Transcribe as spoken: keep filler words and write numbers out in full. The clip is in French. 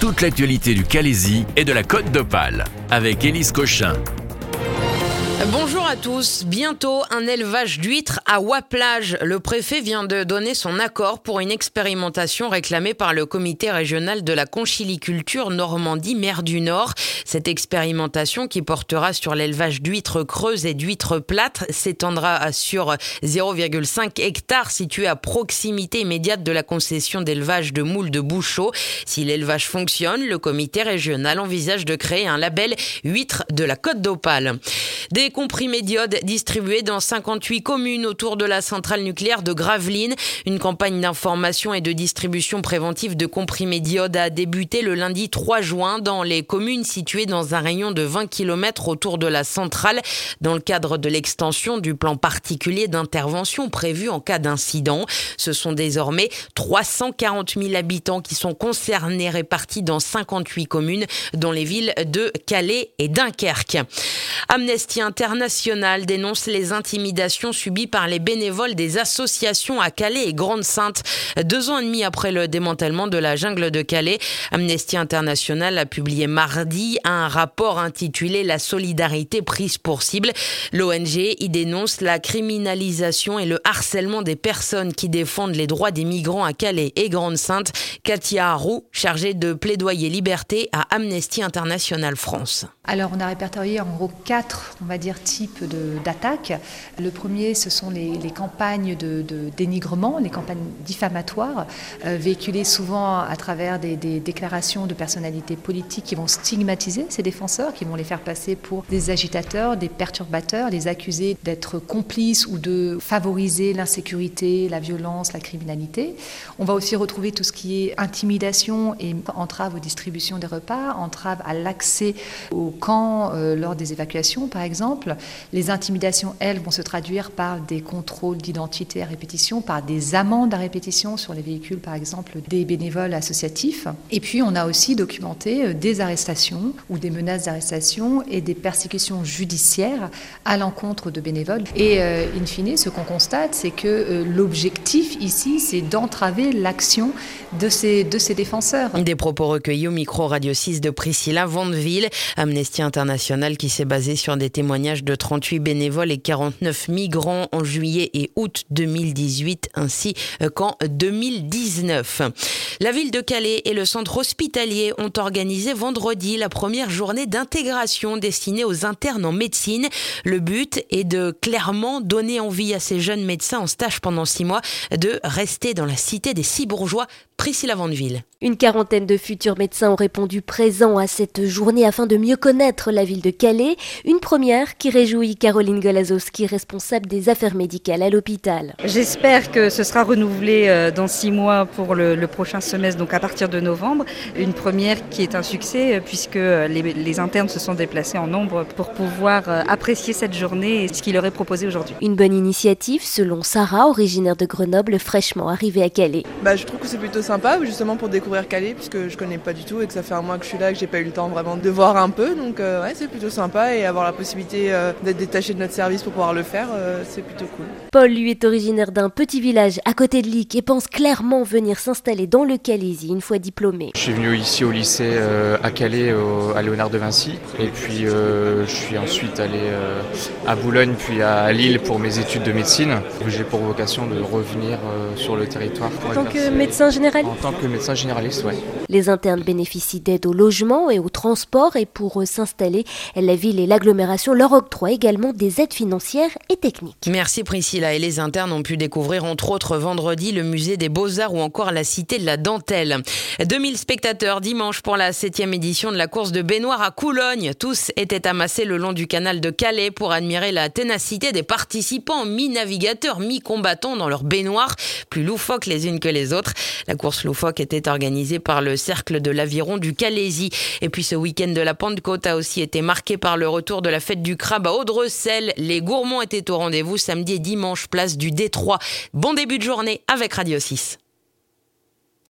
toute l'actualité du Calaisis et de la Côte d'Opale avec Élise Cochin. Bonjour à tous. Bientôt un élevage d'huîtres à Ouaplage. Le préfet vient de donner son accord pour une expérimentation réclamée par le comité régional de la conchiliculture Normandie-Mer du Nord. Cette expérimentation qui portera sur l'élevage d'huîtres creuses et d'huîtres plates s'étendra sur zéro virgule cinq hectares situés à proximité immédiate de la concession d'élevage de moules de Bouchot. Si l'élevage fonctionne, le comité régional envisage de créer un label huîtres de la Côte d'Opale. Des comprimés d'iode distribués dans cinquante-huit communes autour de la centrale nucléaire de Gravelines. Une campagne d'information et de distribution préventive de comprimés d'iode a débuté le lundi trois juin dans les communes situées dans un rayon de vingt kilomètres autour de la centrale, dans le cadre de l'extension du plan particulier d'intervention prévu en cas d'incident. Ce sont désormais trois cent quarante mille habitants qui sont concernés, répartis dans cinquante-huit communes, dont les villes de Calais et Dunkerque. Amnesty International dénonce les intimidations subies par les bénévoles des associations à Calais et Grande-Synthe. Deux ans et demi après le démantèlement de la jungle de Calais, Amnesty International a publié mardi un rapport intitulé « La solidarité prise pour cible ». L'O N G y dénonce la criminalisation et le harcèlement des personnes qui défendent les droits des migrants à Calais et Grande-Synthe. Katia Harou, chargée de plaidoyer liberté à Amnesty International France. Alors on a répertorié en gros quatre, on va dire, types de, d'attaques. Le premier, ce sont les, les campagnes de, de dénigrement, les campagnes diffamatoires, euh, véhiculées souvent à travers des, des déclarations de personnalités politiques qui vont stigmatiser ces défenseurs, qui vont les faire passer pour des agitateurs, des perturbateurs, les accuser d'être complices ou de favoriser l'insécurité, la violence, la criminalité. On va aussi retrouver tout ce qui est intimidation et entrave aux distributions des repas, entrave à l'accès aux camps euh, lors des évacuations, par exemple. Les intimidations, elles, vont se traduire par des contrôles d'identité à répétition, par des amendes à répétition sur les véhicules, par exemple, des bénévoles associatifs. Et puis, on a aussi documenté des arrestations ou des menaces d'arrestation et des persécutions judiciaires à l'encontre de bénévoles. Et, euh, in fine, ce qu'on constate, c'est que euh, l'objectif ici, c'est d'entraver l'action de ces, de ces défenseurs. Des propos recueillis au micro Radio six de Priscilla Vandeville. Amnesty International qui s'est basé sur des témoignages de trente-huit bénévoles et quarante-neuf migrants en juillet et août deux mille dix-huit ainsi qu'en deux mille dix-neuf. La ville de Calais et le centre hospitalier ont organisé vendredi la première journée d'intégration destinée aux internes en médecine. Le but est de clairement donner envie à ces jeunes médecins en stage pendant six mois de rester dans la cité des six bourgeois. Priscilla Vandeville. Une quarantaine de futurs médecins ont répondu présents à cette journée afin de mieux connaître la ville de Calais. Une première qui réjouit Caroline Golazowski, responsable des affaires médicales à l'hôpital. J'espère que ce sera renouvelé dans six mois pour le, le prochain semestre, donc à partir de novembre. Une première qui est un succès puisque les, les internes se sont déplacés en nombre pour pouvoir apprécier cette journée et ce qui leur est proposé aujourd'hui. Une bonne initiative selon Sarah, originaire de Grenoble, fraîchement arrivée à Calais. Bah, je trouve que c'est plutôt sympa justement pour découvrir Calais puisque je connais pas du tout et que ça fait un mois que je suis là et que j'ai pas eu le temps vraiment de voir un peu, donc euh, ouais, c'est plutôt sympa et avoir la possibilité euh, d'être détaché de notre service pour pouvoir le faire, euh, c'est plutôt cool. Paul, lui, est originaire d'un petit village à côté de Lic et pense clairement venir s'installer dans le Calaisis une fois diplômé. Je suis venu ici au lycée euh, à Calais, au, à Léonard de Vinci, et puis euh, je suis ensuite allé euh, à Boulogne puis à Lille pour mes études de médecine. J'ai pour vocation de revenir euh, sur le territoire. Pour en tant que médecin généraliste ? En tant que médecin généraliste, oui. Les internes bénéficient d'aide au logement et au transport et pour s'installer, la ville et l'agglomération leur octroient également des aides financières et techniques. Merci Priscilla. Et les internes ont pu découvrir entre autres vendredi le musée des Beaux-Arts ou encore la cité de la Dentelle. deux mille spectateurs dimanche pour la septième édition de la course de baignoire à Coulogne. Tous étaient amassés le long du canal de Calais pour admirer la ténacité des participants, mi-navigateurs, mi-combattants dans leurs baignoires, plus loufoques les unes que les autres. La course loufoque était organisée par le Cercle de l'Aviron du Calaisis. Et puis ce week-end de la Pentecôte a aussi été marqué par le retour de la fête du crabe à Audrecel. Les gourmands étaient au rendez-vous samedi et dimanche, place du Détroit. Bon début de journée avec Radio six.